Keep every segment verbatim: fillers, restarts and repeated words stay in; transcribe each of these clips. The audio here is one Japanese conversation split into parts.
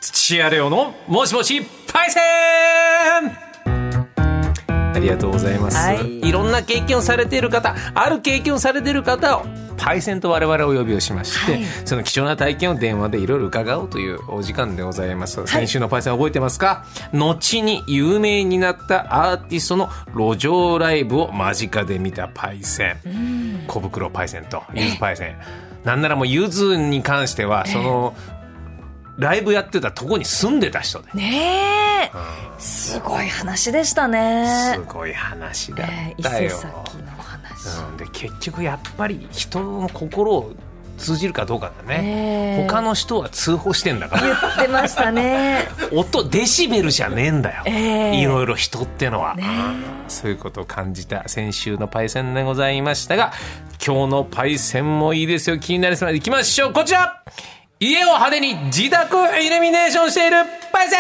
土屋レオのもしもしパイセン。ありがとうございます、はい、いろんな経験をされている方、ある経験をされている方をパイセンと我々お呼びをしまして、はい、その貴重な体験を電話でいろいろ伺おうというお時間でございます、はい、先週のパイセン覚えてますか？後に有名になったアーティストの路上ライブを間近で見たパイセン、小袋パイセンとゆずパイセン、えー、なんならもうゆずに関してはその、えーライブやってたとこに住んでた人でねえ、 うん、 すごい話でしたね。 すごい話だったよ、 えー、伊勢崎の話、 うん、で結局やっぱり人の心を通じるかどうかだね、えー、他の人は通報してんだから言ってましたね音デシベルじゃねえんだよ、 えー、 いろいろ人ってのは、 ね、 そういうことを感じた先週のパイセンでございましたが、今日のパイセンもいいですよ。気になりそうなのでいきましょう。こちら、家を派手に自宅イルミネーションしているパイセ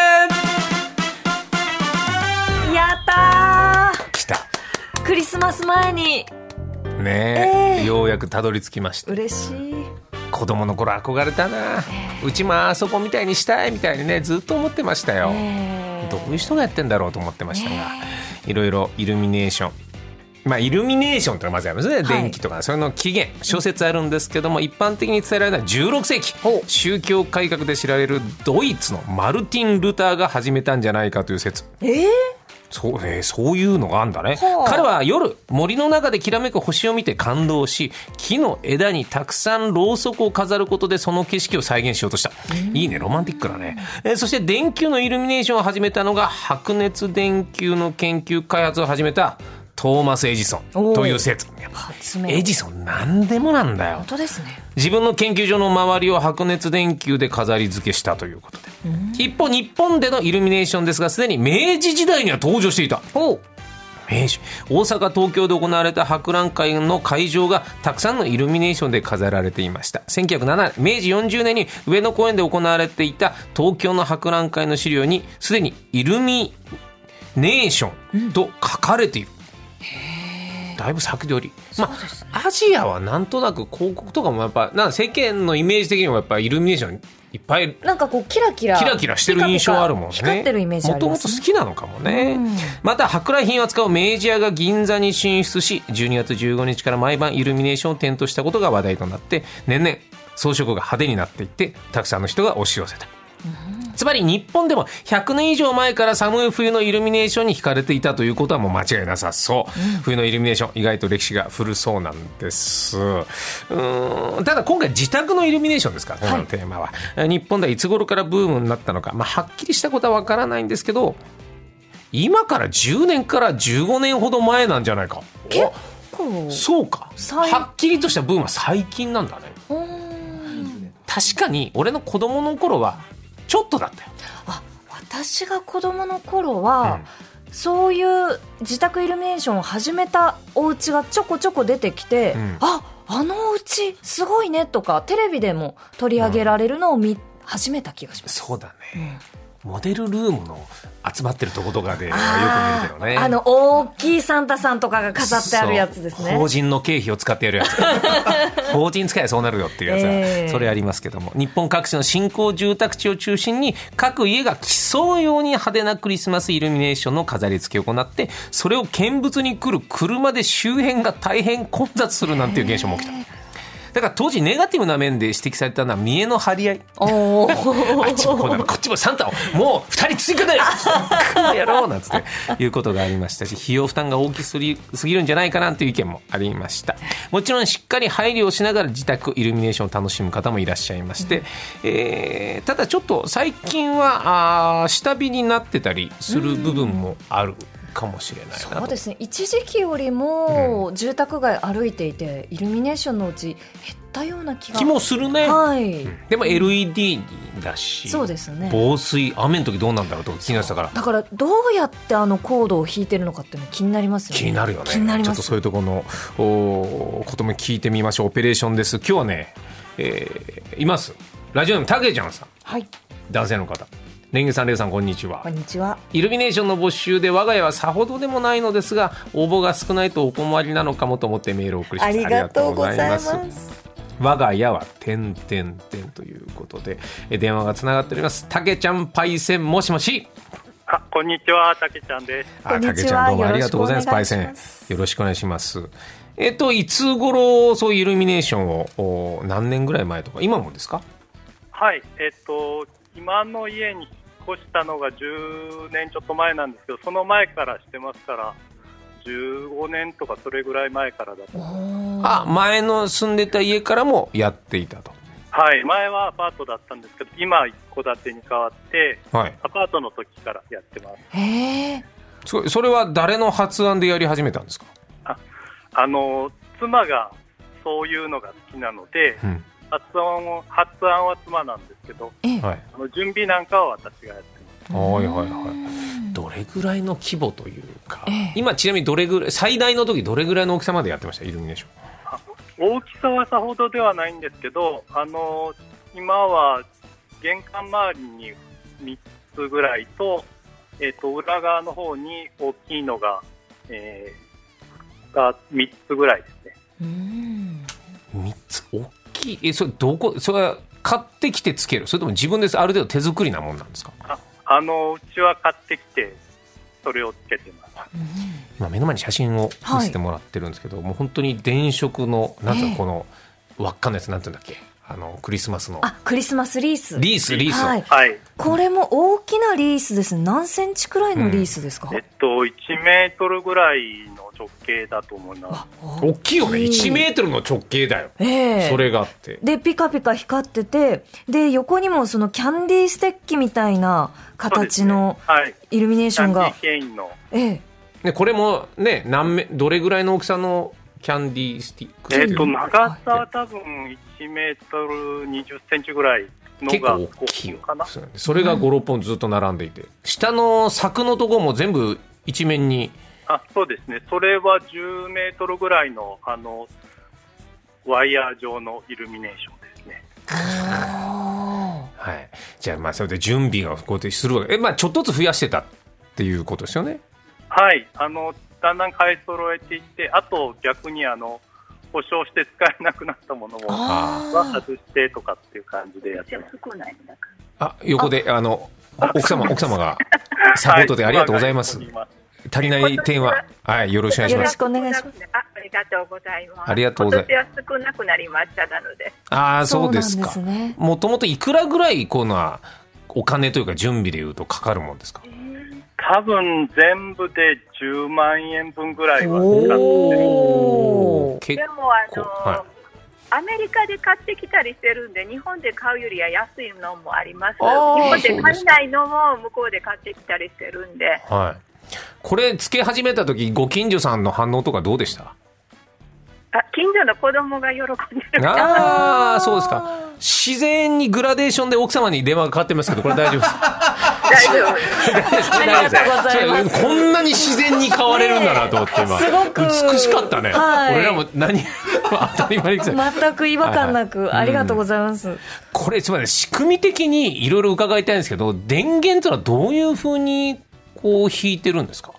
ン。 やったー、 来た。 クリスマス前にねえ、 えー、 ようやくたどり着きました。 嬉しい。 子供の頃憧れたな、えー、うちもあそこみたいにしたいみたいにねずっと思ってましたよ、えー、どういう人がやってんだろうと思ってましたが、えー、いろいろイルミネーション、まあ、イルミネーションというのがまずありますね、はい、電気とかそれの起源諸説あるんですけども、一般的に伝えられたのはじゅうろくせいき、宗教改革で知られるドイツのマルティン・ルターが始めたんじゃないかという説。 えーそう、えー、そういうのがあるんだね。彼は夜森の中できらめく星を見て感動し、木の枝にたくさんろうそくを飾ることでその景色を再現しようとした。いいね、ロマンティックだね、えー、そして電球のイルミネーションを始めたのが白熱電球の研究開発を始めたトーマス・エジソンという説。エジソン何でもなんだよ。 本当ですね。 自分の研究所の周りを白熱電球で飾り付けしたということで、一方日本でのイルミネーションですが、すでに明治時代には登場していた。お明治大阪東京で行われた博覧会の会場がたくさんのイルミネーションで飾られていました。せんきゅうひゃくななねん、明治よんじゅうねんに上野公園で行われていた東京の博覧会の資料にすでにイルミネーションと書かれている、うん、だいぶ先取り、まあね、アジアはなんとなく広告とかもやっぱなんか世間のイメージ的にもやっぱイルミネーションいっぱいなんかこうキラキラキラキラしてる印象あるもんね。 光ってるイメージありますね。 もともと好きなのかもね、うん、また舶来品を扱う明治屋が銀座に進出し、じゅうにがつじゅうごにちから毎晩イルミネーションを点灯したことが話題となって、年々装飾が派手になっていってたくさんの人が押し寄せた、うん、つまり日本でもひゃくねん以上前から寒い冬のイルミネーションに惹かれていたということはもう間違いなさそう、うん、冬のイルミネーション意外と歴史が古そうなんです。うーんただ今回自宅のイルミネーションですから、今のテーマは、はい、日本ではいつ頃からブームになったのか、まあ、はっきりしたことはわからないんですけど、今からじゅうねんからじゅうごねんほど前なんじゃないか。 結構そうか、はっきりとしたブームは最近なんだね。うーん確かに俺の子供の頃はちょっとだったよ。 あ、私が子供の頃は、うん、そういう自宅イルミネーションを始めたお家がちょこちょこ出てきて、うん、あ、あのお家すごいねとかテレビでも取り上げられるのを見、うん、始めた気がします。 そうだね、うん、モデルルームの集まってるとことかでよく見るけどね。 あの大きいサンタさんとかが飾ってあるやつですね。 法人の経費を使ってやるやつ法人使えばそうなるよっていうやつは、えー、それありますけども、日本各地の新興住宅地を中心に各家が競うように派手なクリスマスイルミネーションの飾り付けを行って、それを見物に来る車で周辺が大変混雑するなんていう現象も起きた。だから当時ネガティブな面で指摘されたのは見栄の張り合い。おあっちもこうなのこっちもサンタをもうふたり追加だよやろうなんつっていうことがありましたし、費用負担が大きすぎるんじゃないかなという意見もありました。もちろんしっかり配慮をしながら自宅イルミネーションを楽しむ方もいらっしゃいまして、うんえー、ただちょっと最近はあ下火になってたりする部分もある、うんかもしれないなと。 そうですね、一時期よりも住宅街歩いていて、うん、イルミネーションのうち減ったような気が気もするね、 はいうん、でも エルイーディー だし、 そうですね、 防水雨の時どうなんだろうと気になってたから、 だからどうやってあのコードを引いてるのかっていうの気になりますよね。 気になるよね。 気になります。 ちょっとそういうところのことも聞いてみましょう。オペレーションです。今日はね、えー、いますラジオネームたけちゃんさん、はい、男性の方。レンゲさん、レイさん、こんにちは。 こんにちは。 イルミネーションの募集で我が家はさほどでもないのですが、応募が少ないとお困りなのかもと思ってメールを送りました。 ありがとうございます。 我が家は点点点ということで電話がつながっております。たけちゃんパイセン、もしもし。 あ、こんにちは、たけちゃんです。 あ、たけちゃんどうもありがとうございます。パイセンよろしくお願いします。えっといつ頃そういうイルミネーションを何年ぐらい前とか今もですか？ はい、えっと今の家に引っ越したのがじゅうねんちょっと前なんですけど、その前からしてますからじゅうごねんとかそれぐらい前からだと。 あ、前の住んでた家からもやっていたと。 はい、前はアパートだったんですけど今一戸建てに変わって、はい、アパートの時からやってます。 へー、 すごい。それは誰の発案でやり始めたんですか？ あ、あの妻がそういうのが好きなので、うん、発案を発案は妻なんですけど、はい、あの準備なんかは私がやってます。 はいはいはい。どれぐらいの規模というか、今ちなみにどれぐらい、最大の時どれぐらいの大きさまでやってました？イルミネーション。 大きさはさほどではないんですけど、あの今は玄関周りにみっつぐらいと、えー、と裏側の方に大きいのが、えー、がみっつぐらいですね。 うーん、 みっつ大きい。え、それどこ、それは買ってきてつける、それとも自分である程度手作りなもんなんですか？ あ、あのうちは買ってきてそれをつけてます。 今目の前に写真を見せてもらってるんですけど、はい、もう本当に電飾のなんていうの、この輪っかのやつなんていうんだっけ、あのクリスマスの、 あ、クリスマスリースリースリース、 はいはい、これも大きなリースですね。何センチくらいのリースですか？ うん、えっといちメートルぐらいの直径だと思います。 大きいよね。いちメートルの直径だよ、えー、それがあってでピカピカ光ってて、で横にもそのキャンディーステッキみたいな形のイルミネーションが、 ね、はい、キャンディーケインの、 えーね、これもね、何メどれぐらいの大きさのキャンディースティック？ えー、と長さは多分いちメートルにじゅっセンチぐらいのが結構大きいかな。それがご、ろっぽんずっと並んでいて、下の柵のところも全部一面に。 あ、そうですね。それはじゅうメートルぐらいのあのワイヤー状のイルミネーションですね。 はい。じゃあまあそれで準備がこうやってするわけ。え、まあちょっとずつ増やしてたっていうことですよね。 はい、あのだんだん買い揃えていって、あと逆にあの故障して使えなくなったものもは外してとかっていう感じでやってます。 あ、横であの奥様奥様がサポートでありがとうございます。はい、足りない点は、はい、よろしくお願いします。 よろしくお願いします。 あ、ありがとうございます。 ありがとうございます。 今年は少なくなりましたなので。 ああ、そうですか。もともといくらぐらいこのお金というか準備でいうとかかるもんですか？ 多分全部でじゅうまんえんぶんぐらいは使ってる。 でもあの、はい、アメリカで買ってきたりしてるんで、日本で買うよりは安いのもあります。日本で買えないのも向こうで買ってきたりしてるんで、 はい、これつけ始めた時ご近所さんの反応とかどうでした？ あ、近所の子供が喜んでる。 ああ、そうですか。自然にグラデーションで奥様に電話がかかってますけど、これ大丈夫ですか？ 大丈夫です。 ありがとうございます。 こんなに自然に変われるんだなと思って今、 すごく美しかったね、はい、俺らも何当たり前に全く違和感なく、はいはい、ありがとうございます、うん、 これつまり仕組み的にいろいろ伺いたいんですけど、電源というのはどういうふうにこう引いてるんですか？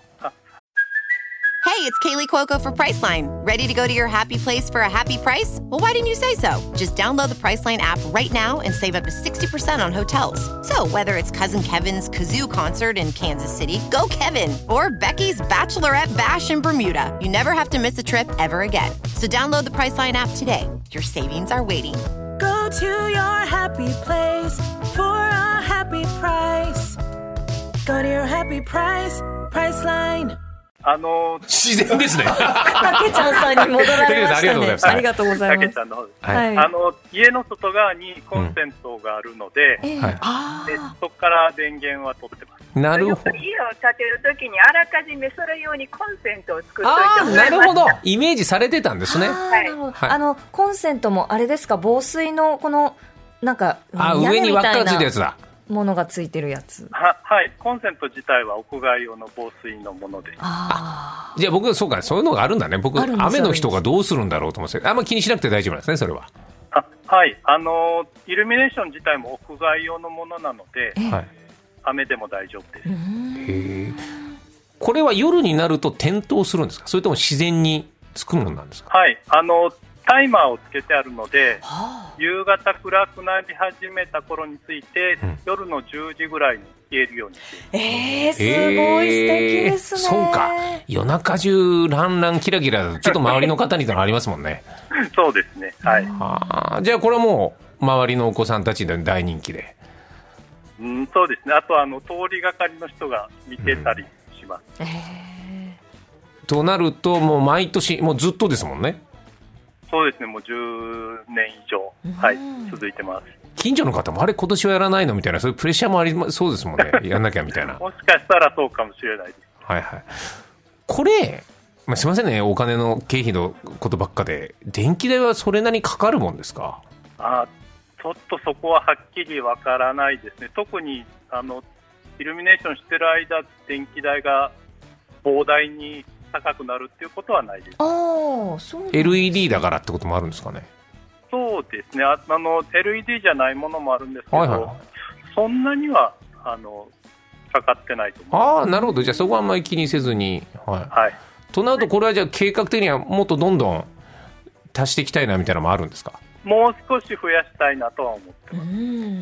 Hey, it's Kaylee Cuoco for Priceline. Ready to go to your happy place for a happy price? Well, why didn't you say so? Just download the Priceline app right now and save up to sixty percent on hotels. So whether it's Cousin Kevin's Kazoo Concert in Kansas City, go Kevin, or Becky's Bachelorette Bash in Bermuda, you never have to miss a trip ever again. So download the Priceline app today. Your savings are waiting. Go to your happy place for a happy price. Go to your happy price, Priceline. あの自然ですね。 たけちゃんさんに戻られましたね。ありがとうございます。 たけちゃんの方です、はい、あの家の外側にコンセントがあるので、うん、はい、でそこから電源は取ってます。 なるほど。 家を建てるときにあらかじめそれ用にコンセントを作っておいてもらいました。 あ、なるほど。イメージされてたんですね。 はい、あのコンセントもあれですか、防水のこのなんかあ上に輪っかついたやつだ。 ものがついてるやつ。 は、はい、コンセント自体は屋外用の防水のものです。 ああ、じゃあ僕そうか、そういうのがあるんだね。僕雨の日とかどうするんだろうと思って、あんま気にしなくて大丈夫なんですね、それは。 あ、はい、あのイルミネーション自体も屋外用のものなので、雨でも大丈夫です。 へえ。これは夜になると点灯するんですか、それとも自然につくものなんですか？ はい、あのタイマーをつけてあるので、はあ、夕方暗くなり始めた頃について、うん、夜のじゅうじぐらいに消えるようにしています。 えー、すごい素敵ですね。 そうか、夜中中ランランキラキラちょっと周りの方にとのありますもんね。 そうですね、はい。 あ、じゃあこれはもう周りのお子さんたちで大人気で。 うん、そうですね。あとあの通りがかりの人が見てたりします。うん、 えー、となるともう毎年もうずっとですもんね。 そうですね、もうじゅうねん以上、はい、続いてます。 近所の方もあれ今年はやらないのみたいな、そういうプレッシャーもありそうですもんね。やんなきゃみたいな。 もしかしたらそうかもしれないです。 はいはい。これ、まあ、すいませんね、お金の経費のことばっかで、電気代はそれなりにかかるもんですか？ あ、ちょっとそこははっきりわからないですね。特にあのイルミネーションしてる間、電気代が膨大に高くなるっていうことはないです。 あ、そうなんです。 エルイーディー だからってこともあるんですかね？ そうですね。ああの エルイーディー じゃないものもあるんですけど、はいはい、そんなにはあのかかってないと思います。 ああ、なるほど。じゃあそこはあんまり気にせずに、はい、はい、となるとこれはじゃあ計画的にはもっとどんどん足していきたいなみたいなのもあるんですか？ もう少し増やしたいなとは思ってます。 うん、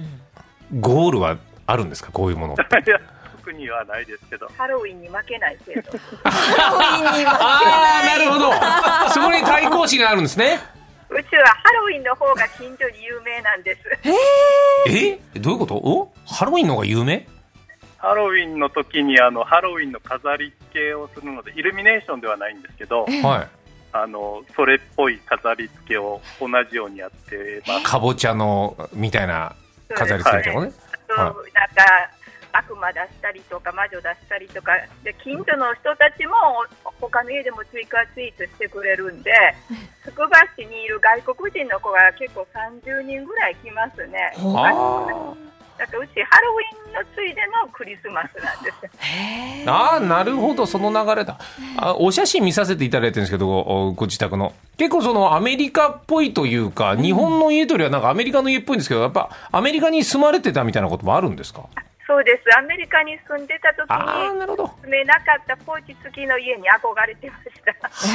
ゴールはあるんですか、こういうものって？ いや、特にはないですけど、 ハロウィンに負けないけどハロウィンに負けない。 ああ、なるほど。そこに対抗心があるんですね。 うちはハロウィンの方が近所に有名なんです。 ええ、どういうこと？おハロウィンの方が有名？ ハロウィンの時にあのハロウィンの飾り付けをするので、イルミネーションではないんですけど、はい、あのそれっぽい飾り付けを同じようにやってます。 かぼちゃのみたいな飾り付けとかね。 はい、なんか悪魔出したりとか魔女出したりとかで、近所の人たちも他の家でもツイカーツイートしてくれるんで、つくば市にいる外国人の子が結構さんじゅうにんぐらい来ますね。だからうちハロウィンのついでのクリスマスなんです。 へああ、なるほど、その流れだ。あ、お写真見させていただいてるんですけど、ご, ご自宅の結構そのアメリカっぽいというか、日本の家というよりはなんかアメリカの家っぽいんですけど、やっぱアメリカに住まれてたみたいなこともあるんですか？ そうです。アメリカに住んでた時に住めなかったポーチ付きの家に憧れてました。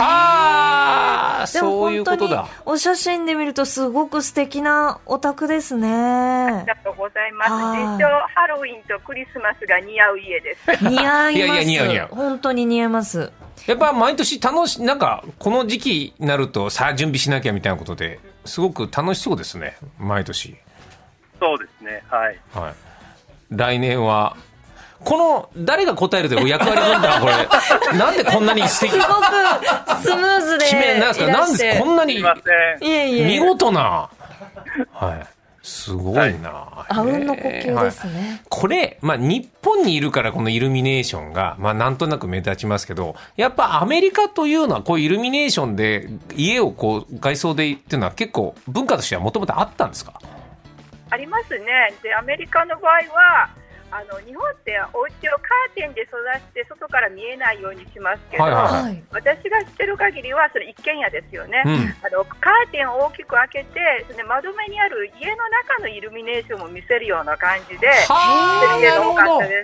はあ、そういうことだ。 お写真で見るとすごく素敵なお宅ですね。ありがとうございます。一応ハロウィンとクリスマスが似合う家です。 似合います。いやいや似合う似合う。 本当に似合います。 やっぱ毎年楽しなんかこの時期になるとさあ準備しなきゃみたいなことですごく楽しそうですね、毎年。 そうですね、はい、 はい。来年はこの誰が答えるという役割分担、これなんでこんなに素敵、 すごくスムーズで決めなんですか、なんでこんなに見事な、はい、すごいな、 あうんの呼吸ですね、 はい、これ、まあ、日本にいるからこのイルミネーションが、まあ、なんとなく目立ちますけど、やっぱアメリカというのはこういうイルミネーションで家をこう外装でっていうのは結構文化としてはもともとあったんですか？ ありますね。でアメリカの場合はあの日本ってお家をカーテンで育てて外から見えないようにしますけど、はいはいはい、私が知ってる限りはそれ一軒家ですよね、うん、あのカーテンを大きく開けてそれで窓辺にある家の中のイルミネーションも見せるような感じで、 はー、なるほど、です、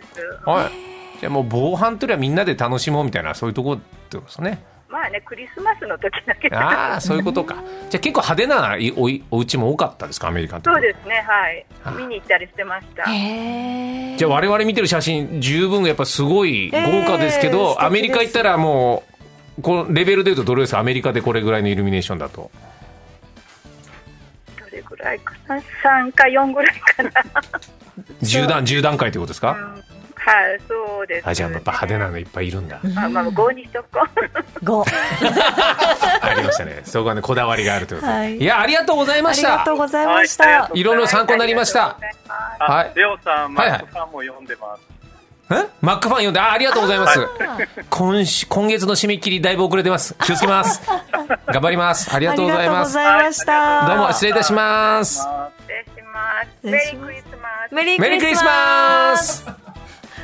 はい、じゃあもう防犯というよりはみんなで楽しもうみたいな、そういうところってことですね。 まあね、クリスマスの時だけ。 ああ、そういうことか。じゃあ結構派手な お, お家も多かったですか、アメリカの時。 そうですね、はい。見に行ったりしてました。 へ、 じゃあ我々見てる写真十分やっぱすごい豪華ですけど、アメリカ行ったらもうこのレベルでいうとどれですか、アメリカでこれぐらいのイルミネーションだと。 どれぐらいかな、さんかよんぐらいかな。 じゅう段じゅう段階ってことですか？うん、 はい、そうです、ね。 あ、じゃあやっぱ派手なのいっぱいいるんだ。 あ、まあごにしとこう。ご。 ありましたね。そこはね、こだわりがあるということで、はい。いや、ありがとうございました。 ありがとうございました。 はい、いろいろ参考になりました。 はい。レオさん、マックファンも読んでます。 はいはい、え？マックファン読んで、あ、ありがとうございます。今週、今月の締め切りだいぶ遅れてます。気をつけます。頑張ります。ありがとうございます。 ありがとうございました。 どうも失礼いたします。 失礼します。メリークリスマス。 メリークリスマス。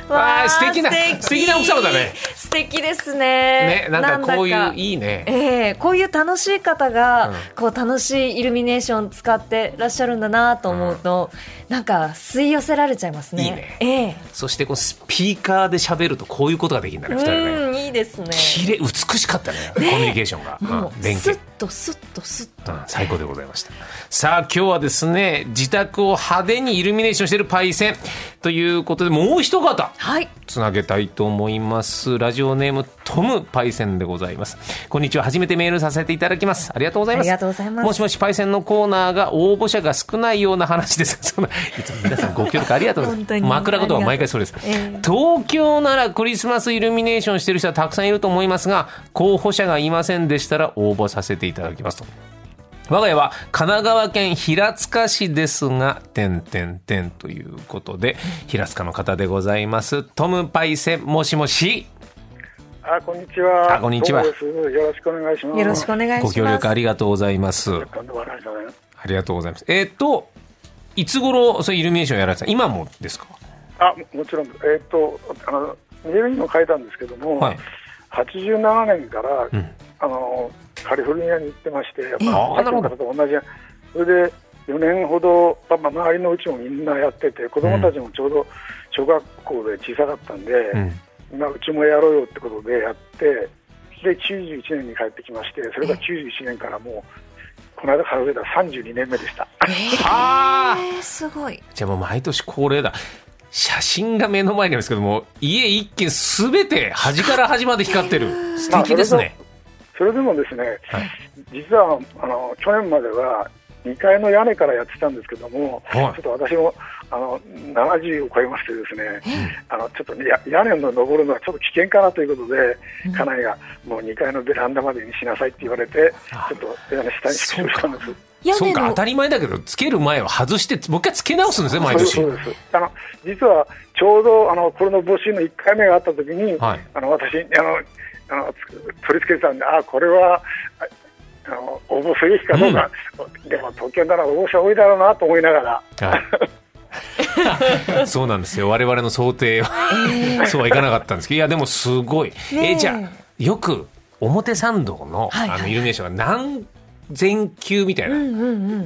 わあ素敵な素敵な奥様だね。 素敵ですね。 ね、なんかこういういいね、 えー、こういう楽しい方が、うん、こう楽しいイルミネーション使ってらっしゃるんだなと思うと、うん、なんか吸い寄せられちゃいますね。 いいね、 えー、 そしてこうスピーカーで喋るとこういうことができるんだね、ふたりね。 うんいいですね。 きれい美しかったね、コミュニケーションが、 もうスッとスッとスッと、 うん、最高でございました。さあ今日はですね、自宅を派手にイルミネーションしているパイセンということで、もう一方、はい、つなげたいと思います。ラジオネームトムパイセンでございます。こんにちは、初めてメールさせていただきます。ありがとうございます。 ありがとうございます。 もしもし、パイセンのコーナーが応募者が少ないような話です。そんないつも皆さんご協力ありがとうございます枕言葉は毎回そうです、えー、東京ならクリスマスイルミネーションしている人はたくさんいると思いますが、候補者がいませんでしたら応募させていただきますと。我が家は神奈川県平塚市ですが、点点点ということで、平塚の方でございます。トムパイセン、もしもし。 あ、こんにちは。 あ、こんにちは。 よろしくお願いします。 よろしくお願いします。 ご協力ありがとうございます。ありがとうございます。えっといつ頃そういうイルミネーションやられてた？今もですか？ あ、もちろん。えっとあのメールにも書いたんですけども、はい、はちじゅうななねんから、うん、あのカリフォルニアに行ってまして、やっぱりさっきの方と同じ。それでよねんほど、まあ、周りのうちもみんなやってて、子供たちもちょうど小学校で小さかったんで、うん、今うちもやろうよってことでやって、できゅうじゅういちねんに帰ってきまして、それがきゅうじゅういちねんからもうこの間数えたらさんじゅうにねんめでした。 えー、はーすごい。 じゃあもう毎年恒例だ。写真が目の前にあるんですけども、家一軒すべて端から端まで光ってる。素敵ですね。 それでもですね、はい、実はあの去年まではにかいの屋根からやってたんですけども、はい、ちょっと私もあのななじゅうを超えましてですね、あのちょっとや屋根の登るのはちょっと危険かなということで、うん、家内がもうにかいのベランダまでにしなさいって言われて、ちょっと屋根下に縮小したんです。 そうか、当たり前だけどつける前は外してもう一回つけ直すんですね、毎年。 そうです。あの実はちょうどあのこれの募集のいっかいめがあった時に、はい、あの私あのあの取り付けてたんで、あ、これはあの応募するべきかどうか、うん、でも東京なら応募者多いだろうなと思いながら、 はい、そうなんですよ、我々の想定は、えー、そうはいかなかったんですけど、いやでもすごい、ね、えー、じゃあよく表参道 の,、はいはい、あのイルミネーションが何千球みたいな、うんうんうん、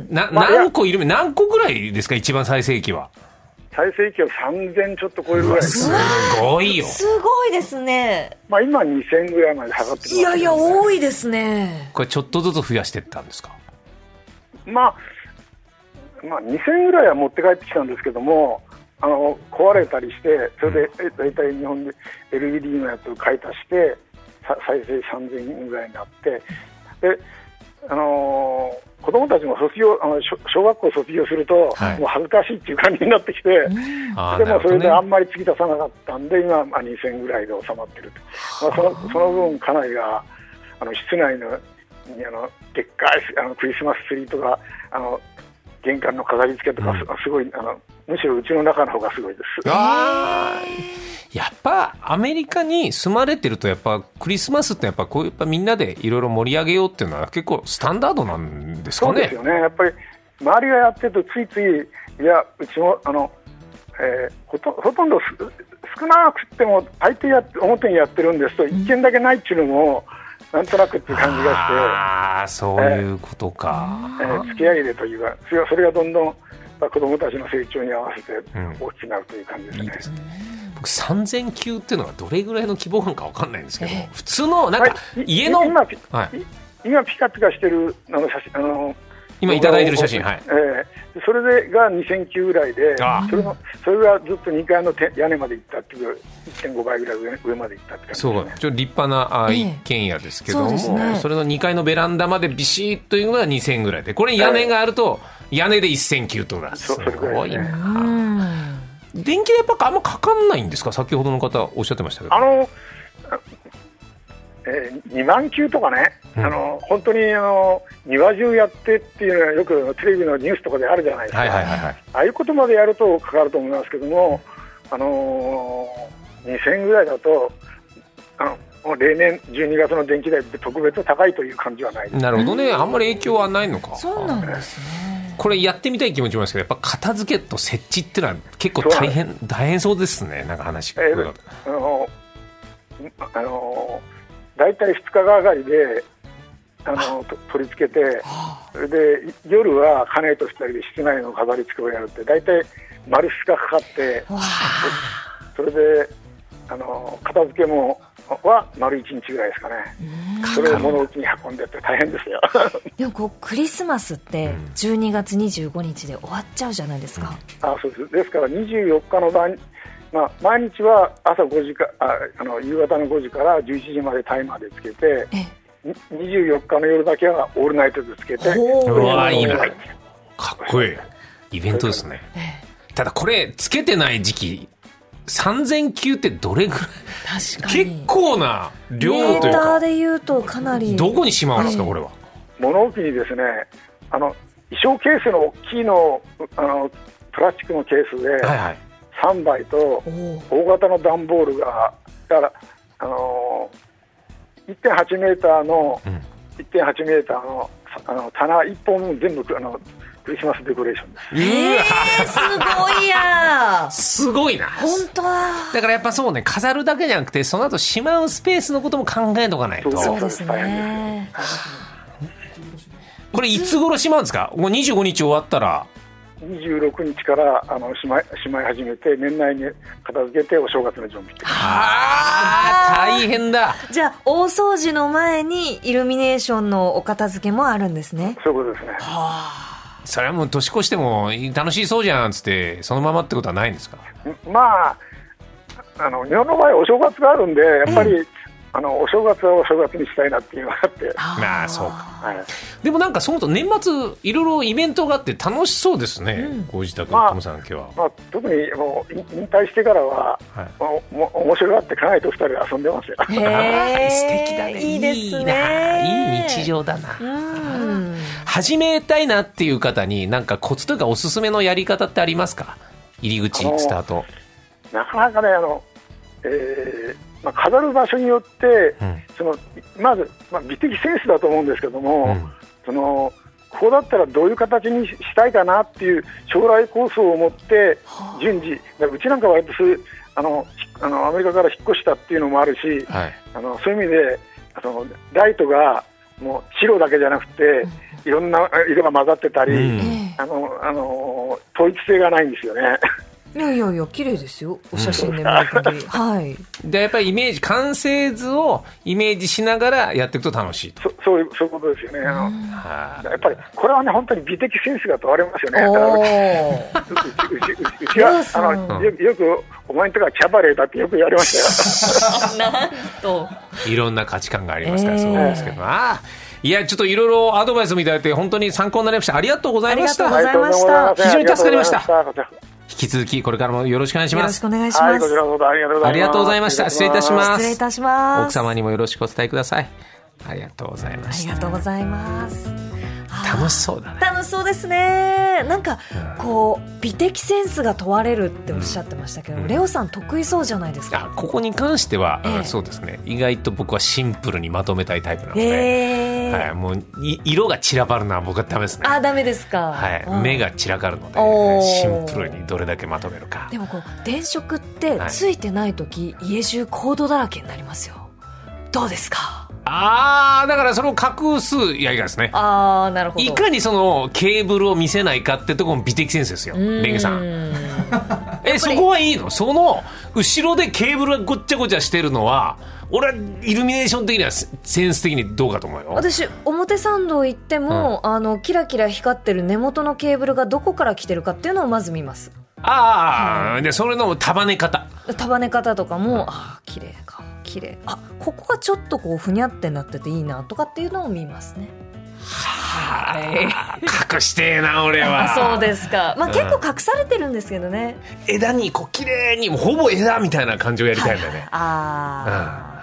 な何個イルミ何個ぐらいですか、一番最盛期は。 最盛期はさんぜんちょっと超えるぐらいです。 すごいよ。 すごいですね。 まあ、今にせんぐらいまで下がってます、ね、 いやいや多いですね。 これちょっとずつ増やしていったんですか？ まあ、まあにせんぐらいは持って帰ってきたんですけども、あの壊れたりして、それで大体日本で エルイーディー のやつを買い足して再生さんぜんぐらいになって、であのー子供たちも卒業あの小学校卒業すると、はい、もう恥ずかしいっていう感じになってきて、うん、でもそれであんまり突き出さなかったんで、今、まあ、にせんぐらいで収まってると、まあ、そのその分家内があの室内のにあのでっかいあのクリスマスツリーとかあの玄関の飾り付けとか、うん、すごいあのむしろうちの中の方がすごいです。 あやっぱアメリカに住まれてるとやっぱクリスマスってやっぱこうやっぱみんなでいろいろ盛り上げようっていうのは結構スタンダードなんですかね。 そうですよね。やっぱり周りがやってるとついついいやうちもあの、えー、ほと、ほとんど少なくても相手や表にやってるんですと一件だけないっていうのもなんとなくっていう感じがして、 ああそういうことか、 えーえー、付き合いでというかそれがどんどん子どもたちの成長に合わせて大きくなるという感じですね。うん、いいですね。 僕さんぜん球っていうのがどれぐらいの規模感か分かんないんですけど、普通のなんか家の、はい、 今, ピはい、今ピカピカしてるあの写真あの今いただいてる写真、はい、 えー、それでがにせん球ぐらいで、それのそれがずっとにかいの屋根まで行ったっていう いってんご 倍ぐらい 上, 上まで行ったって感じですね。 そうちょっと立派なあ一軒家ですけども、えー そ, ね、それのにかいのベランダまでビシッというのがにせんぐらいで、これ屋根があると屋根でせん球とかすごいな。電気代やっぱあんまかかんないんですか？先ほどの方おっしゃってましたけど、 あの、えー、にまん球とかね、うん、あの本当にあの庭中やってっていうのはよくテレビのニュースとかであるじゃないですか、はいはいはいはい、ああいうことまでやるとかかると思いますけども、あのー、にせんぐらいだとあの例年じゅうにがつの電気代って特別高いという感じはないです。 なるほどね、あんまり影響はないのか。 そうなんですね。 これやってみたい気持ちもありますけど、やっぱ片付けと設置っていうのは結構大変大変そうですね。なんか話聞くと、 えー、あのあのだいたいふつかがかりであのと取り付けて、それで夜は家内とふたりで室内の飾り付けをやるってだいたい丸ふつかかかって、それであの片付けもは丸いちにちぐらいですかね。それを物置に運んでって大変ですよ。 でもこうクリスマスってじゅうにがつにじゅうごにちで終わっちゃうじゃないですか。 うん、あそうです。ですからにじゅうよっかの晩、まあ、毎日は朝ごじかああの夕方のごじからじゅういちじまでタイマーでつけて、にじゅうよっかの夜だけはオールナイトでつけて、 うわいいな、かっこいいイベントですね。ただこれつけてない時期さんぜんきゅうってどれぐらい？確かに結構な量というか、 メーターでいうとかなり。 どこにしまうんですか、これは。 物置にですね、あの衣装ケースの大きいの、あのプラスチックのケースでさんばいと大型の段ボールが、だからあの いってんはちメーターの、うん、いってんはちメーターの、あの棚いっぽん分全部あのクリスマスデコレーションです。 えー、すごいやすごいな。 本当だ。 だからやっぱそうね、飾るだけじゃなくてその後しまうスペースのことも考えとかないと。 そうですね。 これいつ頃しまうんですか？もうにじゅうごにち終わったらにじゅうろくにちからあのしまい、しまい始めて年内に片付けてお正月の準備って。 ああ大変だ。 じゃあ大掃除の前にイルミネーションのお片付けもあるんですね。 そういうことですね。はあ、それはもう年越しても楽しいそうじゃんつってそのままってことはないんですか？ まああの日本の場合お正月があるんでやっぱり、えーあのお正月はお正月にしたいなっていうのがあって。 まあそうか、はい、でもなんかそのと年末いろいろイベントがあって楽しそうですね、うん、ご自宅のトムさん今日は、 まあ、特にもう引退してからは、はい、もうも面白がって家内とふたりで遊んでますよ。 へー素敵だね。 いいですね。 いいな、いい日常だな。うん、始めたいなっていう方になんかコツというかおすすめのやり方ってありますか？入り口スタート。 なかなかねあの、えーまあ、飾る場所によって、うん、そのまず、まあ、美的センスだと思うんですけども、うん、そのここだったらどういう形にしたいかなっていう将来構想を持って順次、うちなんかは割とそういうあのあのアメリカから引っ越したっていうのもあるし、はい、あのそういう意味であのライトがもう白だけじゃなくて、うん、いろんな色が混ざってたり、うん、あのあの統一性がないんですよね。 いやいやいや綺麗ですよ、お写真で見る限り、うん、はい。 でやっぱりイメージ完成図をイメージしながらやっていくと楽しいと。 そそういうそういうことですよね。あの、うん、やっぱりこれはね本当に美的センスが問われますよね。うちうちはあの、うん、よ, よくお前んとこはキャバレーだってよく言われましたよ。 なんといろんな価値観がありますから、えー、そうですけど、あいやちょっといろいろアドバイスもいただいて本当に参考になりました。ありがとうございました。 ありがとうございました。 非常に助かりました。引き続きこれからもよろしくお願いします。よろしくお願いします。はい、こちらこそありがとうございます。 ありがとうございました。失礼いたします。 失礼いたします。 奥様にもよろしくお伝えください。ありがとうございました。 ありがとうございます。 楽しそうだね。 楽しそうですね。なんかこう美的センスが問われるっておっしゃってましたけど、うん、レオさん得意そうじゃないですか。 あここに関しては、えー、そうですね。意外と僕はシンプルにまとめたいタイプなので、えーはい、もう色が散らばるのは僕はダメですね。 あダメですか。 はい、目が散らかるのでシンプルにどれだけまとめるか。 でもこう電飾ってついてない時、はい、家中コードだらけになりますよ。どうですか？ あーだからそれを隠すやり方ですね。 あーなるほど。 いかにそのケーブルを見せないかってところも美的センスですよ。レンゲさんえそこはいいの？その後ろでケーブルがごっちゃごちゃしてるのは俺はイルミネーション的にはセンス的にどうかと思うよ。 私表参道行っても、うん、あのキラキラ光ってる根元のケーブルがどこから来てるかっていうのをまず見ます。 ああ、はい、でそれの束ね方束ね方とかも、うん、あ綺麗か綺麗、あここがちょっとこうふにゃってなってていいなとかっていうのを見ますね。 はい、隠してえな俺は。 そうですか、まあ、結構隠されてるんですけどね、 うん、枝にこう綺麗にもうほぼ枝みたいな感じをやりたいんだよね、はい、 ああ、うん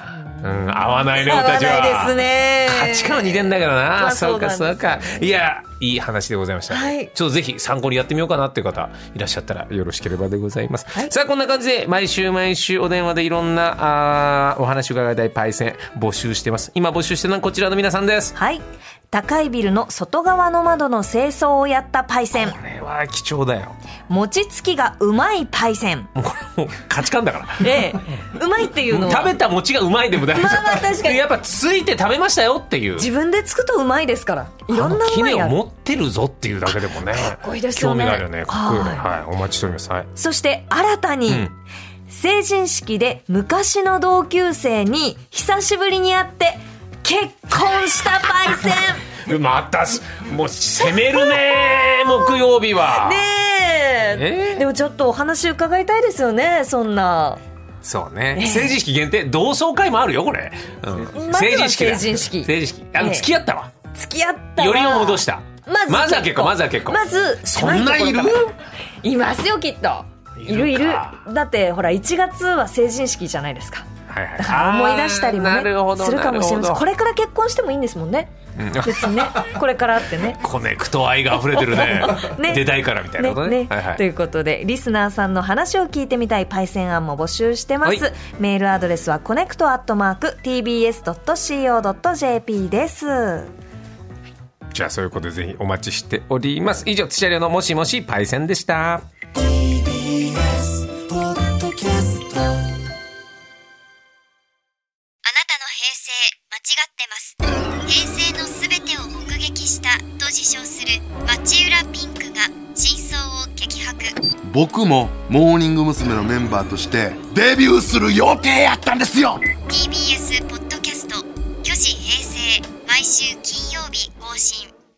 うん、合わないね俺たちは。 合わないですね。 価値観は似てんだけどな。そうかそうそうか。いやいい話でございました、はい、ちょっとぜひ参考にやってみようかなっていう方いらっしゃったらよろしければでございます、はい、さあこんな感じで毎週毎週お電話でいろんなあお話を伺いたいパイセン募集してます。今募集してるのはこちらの皆さんです。 はい、高いビルの外側の窓の清掃をやったパイセン。 これは貴重だよ。 餅つきがうまいパイセン。 もうこれもう価値観だからええ、うまいっていうのは食べた餅がうまいでも大丈夫。 まあまあ確かにやっぱついて食べましたよっていう。 自分でつくとうまいですから。いろんなうまいある。 あの杵を持ってるぞっていうだけでもねかっこいいですよね。 興味があるよね。かっこいいよね。はい、はい、お待ちしております、はい、 そして新たに、うん、成人式で昔の同級生に久しぶりに会って結婚したパイセン。 またもう攻めるね木曜日はねえ、えー、でもちょっとお話伺いたいですよね。そんなそうね、えー、成人式限定同窓会もあるよこれ、うん、 まずは成人式だ成人式成人式あの、えー、付き合ったわ付き合ったわよりを戻したまずまずは結婚まずは結婚まずそんないるいますよきっといるいる。だってほらいちがつは成人式じゃないですか、はいはい、だから思い出したりも、ね、するかもしれません。これから結婚してもいいんですもんね、うん、別にねこれからってねコネクト愛が溢れてる ね, ね出たいからみたいなことね, ね、はいはい、ということでリスナーさんの話を聞いてみたいパイセン案も募集してます、はい、メールアドレスはコネクトアットマーク ティービーエスドットシーオードットジェーピー です。 じゃあそういうことでぜひお待ちしております。以上、土屋亮のもしもしパイセンでした。 ティービーエス ポッドキャスト。あなたの平成間違ってます。平成のすべてを目撃したと自称する町浦ピンクが真相を激白。 僕もモーニング娘。のメンバーとしてデビューする予定やったんですよ。 ティービーエス ポッドキャスト虚子平成毎週金曜日更新。